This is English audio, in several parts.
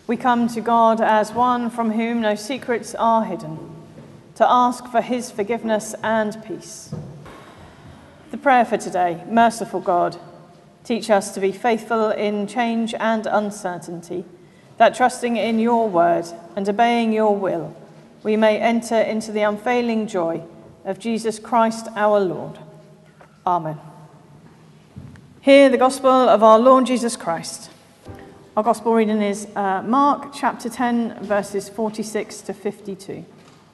We come to God as one from whom no secrets are hidden, to ask for his forgiveness and peace. The prayer for today: merciful God, teach us to be faithful in change and uncertainty, that trusting in your word and obeying your will, we may enter into the unfailing joy of Jesus Christ our Lord. Amen. Hear the gospel of our Lord Jesus Christ. Our gospel reading is Mark chapter 10, verses 46 to 52.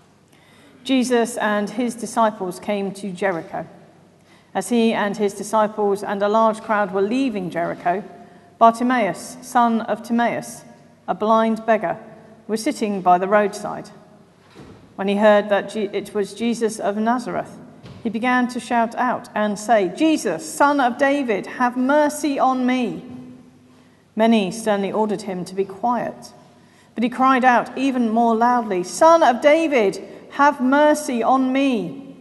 Jesus and his disciples came to Jericho. As he and his disciples and a large crowd were leaving Jericho, Bartimaeus, son of Timaeus, a blind beggar, was sitting by the roadside. When he heard that it was Jesus of Nazareth, he began to shout out and say, "Jesus, Son of David, have mercy on me." Many sternly ordered him to be quiet, but he cried out even more loudly, "Son of David, have mercy on me."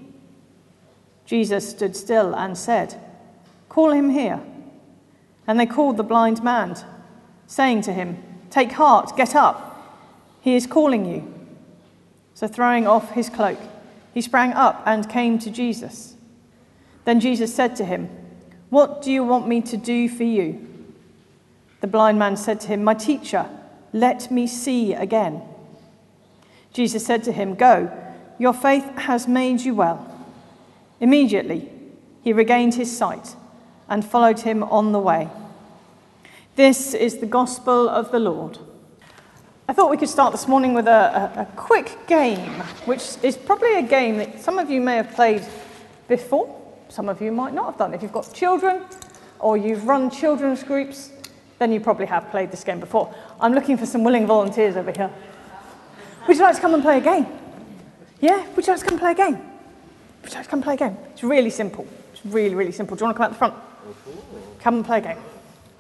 Jesus stood still and said, "Call him here." And they called the blind man, saying to him, "Take heart, get up. He is calling you." So throwing off his cloak, he sprang up and came to Jesus. Then Jesus said to him, "What do you want me to do for you?" The blind man said to him, "My teacher, let me see again." Jesus said to him, "Go, your faith has made you well." Immediately, he regained his sight and followed him on the way. This is the gospel of the Lord. I thought we could start this morning with a quick game, which is probably a game that some of you may have played before. Some of you might not have done. If you've got children or you've run children's groups, then you probably have played this game before. I'm looking for some willing volunteers over here. Would you like to come and play a game? Yeah? Would you like to come and play a game? Would you like to come and play a game? It's really simple. It's really, really simple. Do you want to come out the front? Come and play a game.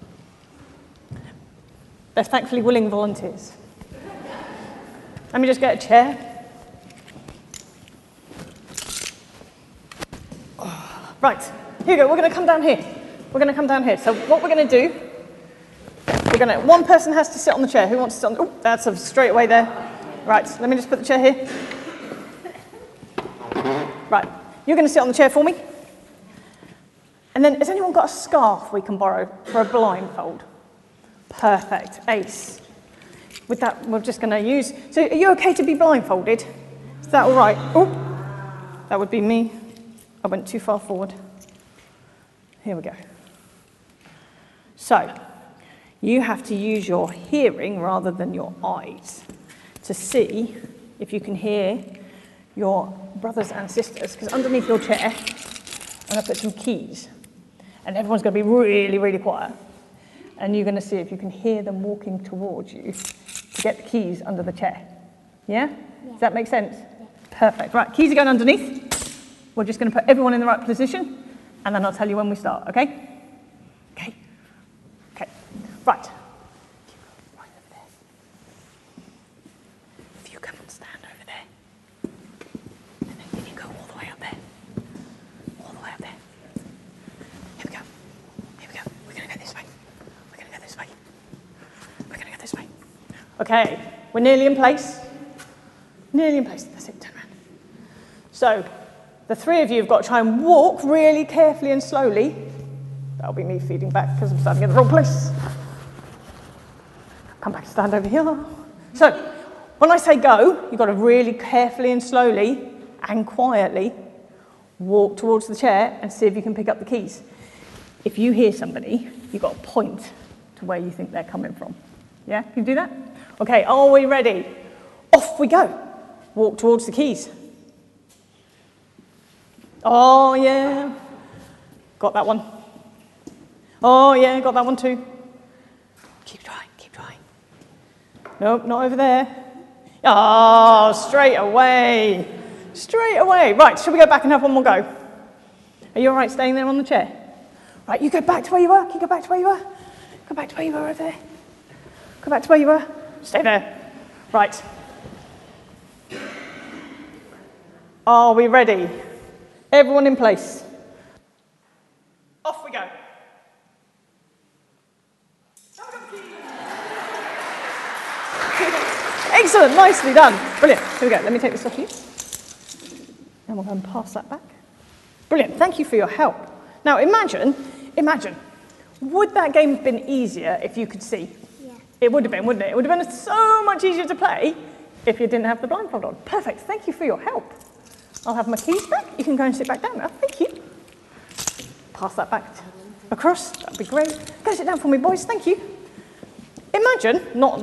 They're thankfully willing volunteers. Let me just get a chair. Right, here you go. We're going to come down here. We're going to come down here. So what we're going to do, one person has to sit on the chair. Who wants to sit on? Oh, that's straight away there. Right, let me just put the chair here. Right, you're going to sit on the chair for me. And then, has anyone got a scarf we can borrow for a blindfold? Perfect, ace. With that, we're just going to use... So are you okay to be blindfolded? Is that all right? Oh, that would be me. I went too far forward. Here we go. So, you have to use your hearing rather than your eyes to see if you can hear your brothers and sisters, because underneath your chair, I'm going to put some keys, and everyone's going to be really, really quiet, and you're going to see if you can hear them walking towards you to get the keys under the chair. Yeah? Does that make sense? Yeah. Perfect. Right, keys are going underneath. We're just going to put everyone in the right position, and then I'll tell you when we start, okay? Okay. Okay. Right. Right over there. If you come and stand over there, and then you go all the way up there. All the way up there. Here we go. Here we go. We're going to go this way. We're going to go this way. We're going to go this way. Okay. We're nearly in place. Nearly in place. That's it. Turn around. So, the three of you have got to try and walk really carefully and slowly. That'll be me feeding back because I'm standing in the wrong place. Come back and stand over here. So, when I say go, you've got to really carefully and slowly and quietly walk towards the chair and see if you can pick up the keys. If you hear somebody, you've got to point to where you think they're coming from. Yeah? Can you do that? Okay, are we ready? Off we go. Walk towards the keys. Oh, yeah. Got that one. Oh, yeah, got that one too. Keep trying, keep trying. Nope, not over there. Oh, straight away. Straight away. Right, shall we go back and have one more go? Are you all right staying there on the chair? Right, you go back to where you were. You go back to where you were. Go back to where you were over there. Go back to where you were. Stay there. Right. Are we ready? Everyone in place. Off we go. Excellent, nicely done. Brilliant. Here we go. Let me take this off you. And we'll go and pass that back. Brilliant. Thank you for your help. Now imagine, would that game have been easier if you could see? Yeah. It would have been, wouldn't it? It would have been so much easier to play if you didn't have the blindfold on. Perfect. Thank you for your help. I'll have my keys back. You can go and sit back down now. Thank you. Pass that back across. That'd be great. Go sit down for me, boys. Thank you. Imagine, not...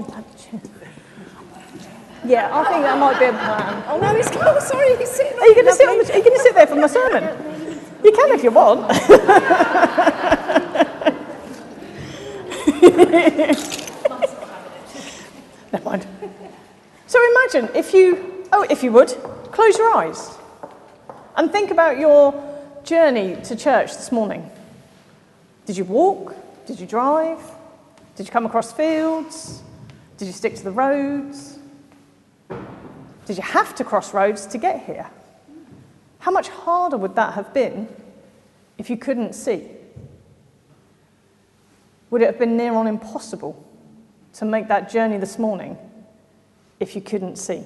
Yeah, I think that might be a plan. Oh no, he's close. Sorry, he's sitting. Are you going to sit on the? Are you going to sit there for my sermon? You can if you want. Never mind. So imagine if you would, close your eyes and think about your journey to church this morning. Did you walk? Did you drive? Did you come across fields? Did you stick to the roads? Did you have to cross roads to get here? How much harder would that have been if you couldn't see? Would it have been near on impossible to make that journey this morning if you couldn't see?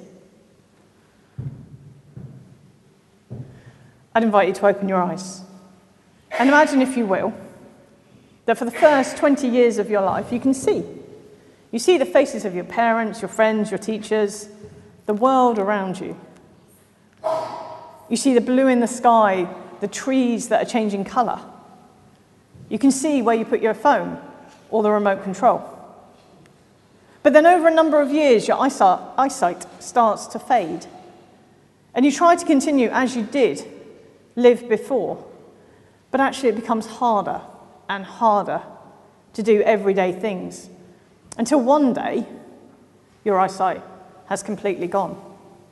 I'd invite you to open your eyes and imagine, if you will, that for the first 20 years of your life you can see. You see the faces of your parents, your friends, your teachers, the world around you. You see the blue in the sky, the trees that are changing colour. You can see where you put your phone or the remote control. But then over a number of years, your eyesight starts to fade. And you try to continue as you did live before, but actually it becomes harder and harder to do everyday things until one day your eyesight has completely gone.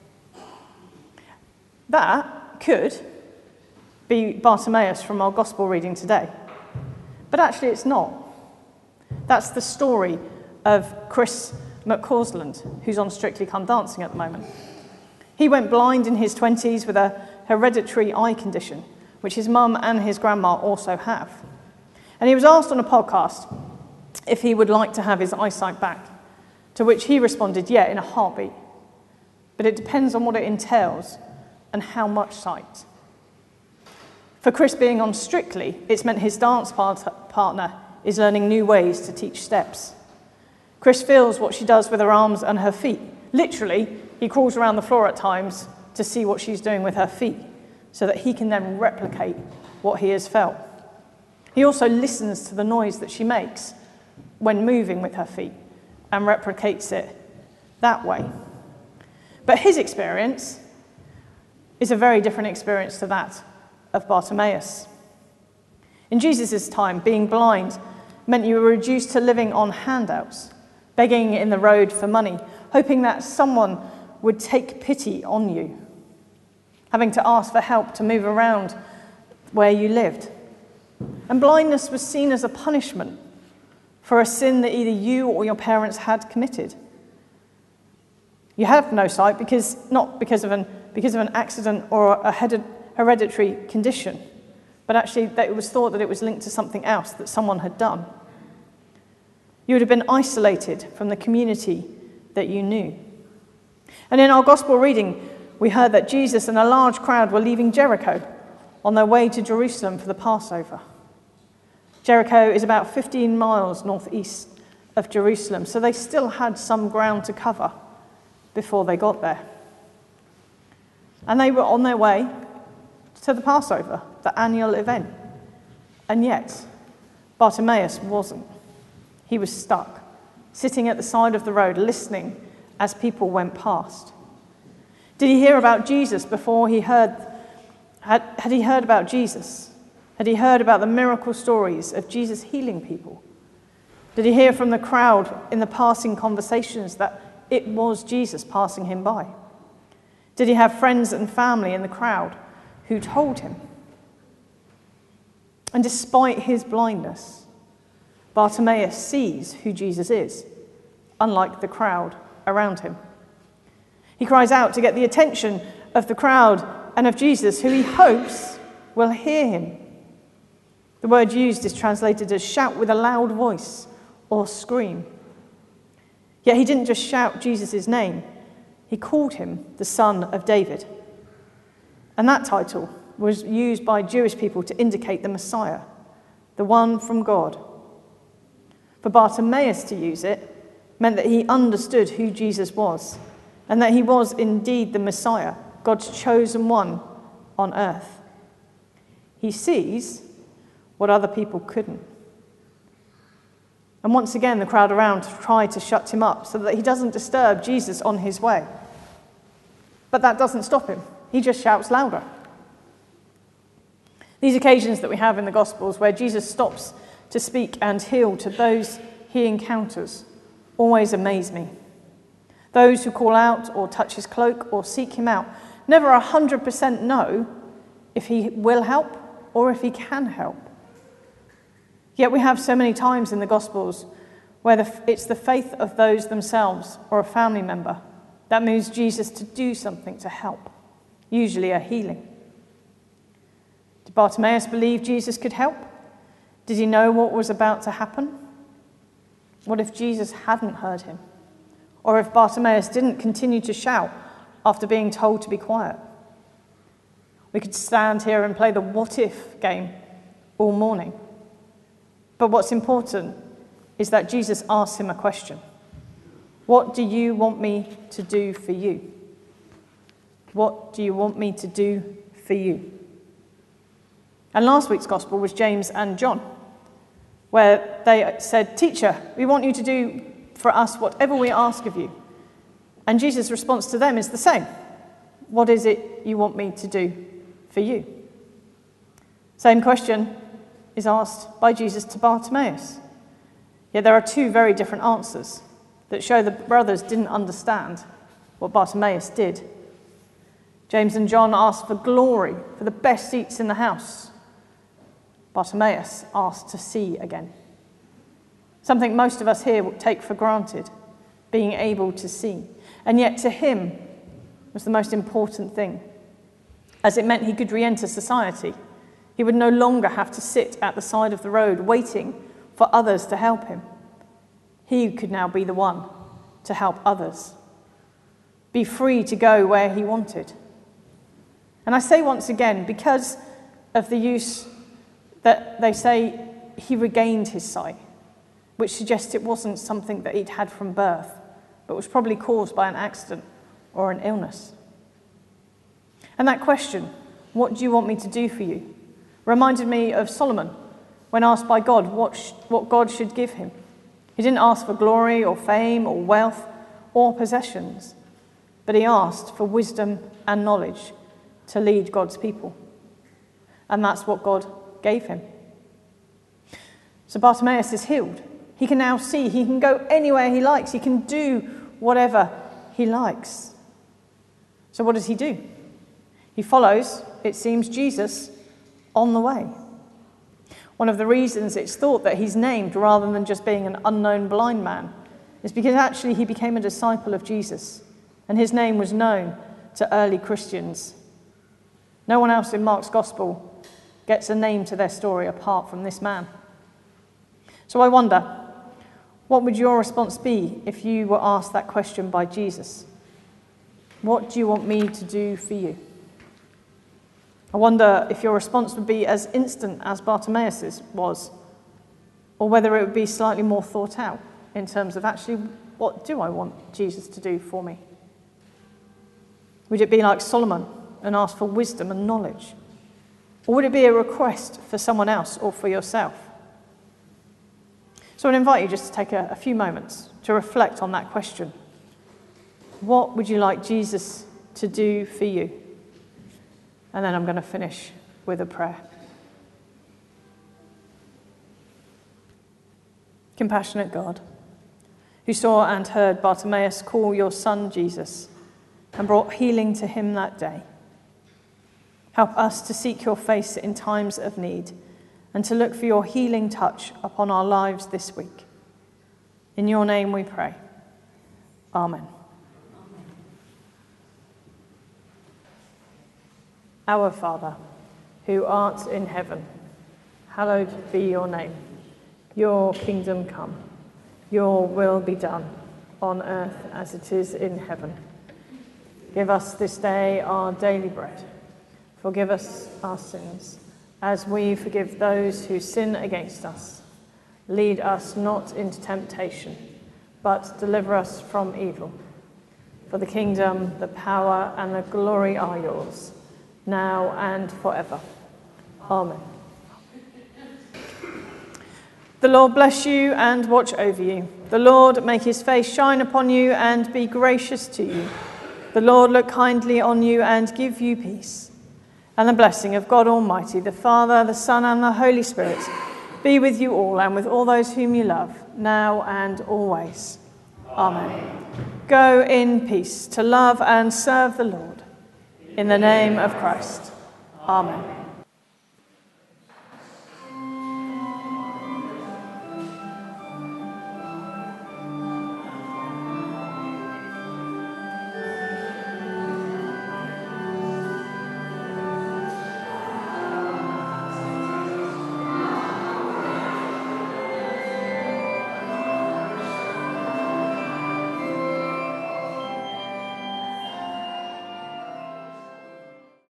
That could be Bartimaeus from our gospel reading today. But actually it's not. That's the story of Chris McCausland, who's on Strictly Come Dancing at the moment. He went blind in his 20s with a hereditary eye condition, which his mum and his grandma also have. And he was asked on a podcast if he would like to have his eyesight back, to which he responded, yeah, in a heartbeat. But it depends on what it entails and how much sight. For Chris being on Strictly, it's meant his dance partner is learning new ways to teach steps. Chris feels what she does with her arms and her feet. Literally, he crawls around the floor at times to see what she's doing with her feet so that he can then replicate what he has felt. He also listens to the noise that she makes when moving with her feet and replicates it that way. But his experience is a very different experience to that of Bartimaeus. In Jesus' time, being blind meant you were reduced to living on handouts, begging in the road for money, hoping that someone would take pity on you, having to ask for help to move around where you lived. And blindness was seen as a punishment for a sin that either you or your parents had committed. You have no sight not because of an accident or a hereditary condition, but actually that it was thought that it was linked to something else that someone had done. You would have been isolated from the community that you knew. And in our gospel reading, we heard that Jesus and a large crowd were leaving Jericho on their way to Jerusalem for the Passover. Jericho is about 15 miles northeast of Jerusalem, so they still had some ground to cover before they got there. And they were on their way to the Passover, the annual event. And yet, Bartimaeus wasn't. He was stuck, sitting at the side of the road, listening as people went past. Did he hear about Jesus before he had he heard about Jesus? Had he heard about the miracle stories of Jesus healing people? Did he hear from the crowd in the passing conversations that it was Jesus passing him by? Did he have friends and family in the crowd who told him? And despite his blindness, Bartimaeus sees who Jesus is, unlike the crowd around him. He cries out to get the attention of the crowd and of Jesus, who he hopes will hear him. The word used is translated as shout with a loud voice or scream. Yet he didn't just shout Jesus' name, he called him the Son of David. And that title was used by Jewish people to indicate the Messiah, the one from God. For Bartimaeus to use it meant that he understood who Jesus was, and that he was indeed the Messiah, God's chosen one on earth. He sees what other people couldn't. And once again, the crowd around try to shut him up so that he doesn't disturb Jesus on his way. But that doesn't stop him. He just shouts louder. These occasions that we have in the Gospels where Jesus stops to speak and heal to those he encounters always amaze me. Those who call out or touch his cloak or seek him out never 100% know if he will help or if he can help. Yet we have so many times in the Gospels where it's the faith of those themselves or a family member that moves Jesus to do something to help, usually a healing. Did Bartimaeus believe Jesus could help? Did he know what was about to happen? What if Jesus hadn't heard him? Or if Bartimaeus didn't continue to shout after being told to be quiet? We could stand here and play the what if game all morning. But what's important is that Jesus asks him a question. What do you want me to do for you? What do you want me to do for you? And last week's gospel was James and John, where they said, "Teacher, we want you to do for us whatever we ask of you." And Jesus' response to them is the same. What is it you want me to do for you? Same question is asked by Jesus to Bartimaeus. Yet there are two very different answers that show the brothers didn't understand what Bartimaeus did. James and John asked for glory, for the best seats in the house. Bartimaeus asked to see again. Something most of us here would take for granted, being able to see. And yet to him was the most important thing, as it meant he could re-enter society. He would no longer have to sit at the side of the road waiting for others to help him. He could now be the one to help others, be free to go where he wanted. And I say once again, because of the use that they say he regained his sight, which suggests it wasn't something that he'd had from birth, but was probably caused by an accident or an illness. And that question, what do you want me to do for you, reminded me of Solomon when asked by God what God should give him. He didn't ask for glory or fame or wealth or possessions, but he asked for wisdom and knowledge to lead God's people. And that's what God gave him. So Bartimaeus is healed. He can now see. He can go anywhere he likes. He can do whatever he likes. So what does he do? He follows, it seems, Jesus on the way. One of the reasons it's thought that he's named rather than just being an unknown blind man is because actually he became a disciple of Jesus, and his name was known to early Christians. No one else in Mark's gospel gets a name to their story apart from this man. So I wonder, what would your response be if you were asked that question by Jesus? What do you want me to do for you? I wonder if your response would be as instant as Bartimaeus's was, or whether it would be slightly more thought out in terms of actually, what do I want Jesus to do for me? Would it be like Solomon and ask for wisdom and knowledge? Or would it be a request for someone else or for yourself? So I'd invite you just to take a few moments to reflect on that question. What would you like Jesus to do for you? And then I'm going to finish with a prayer. Compassionate God, who saw and heard Bartimaeus call your son Jesus and brought healing to him that day, help us to seek your face in times of need and to look for your healing touch upon our lives this week. In your name we pray. Amen. Our Father, who art in heaven, hallowed be your name. Your kingdom come, your will be done, on earth as it is in heaven. Give us this day our daily bread. Forgive us our sins, as we forgive those who sin against us. Lead us not into temptation, but deliver us from evil. For the kingdom, the power, and the glory are yours, now and forever. Amen. The Lord bless you and watch over you. The Lord make his face shine upon you and be gracious to you. The Lord look kindly on you and give you peace. And the blessing of God Almighty, the Father, the Son, and the Holy Spirit be with you all and with all those whom you love, now and always. Amen. Go in peace to love and serve the Lord. In the name of Christ. Amen.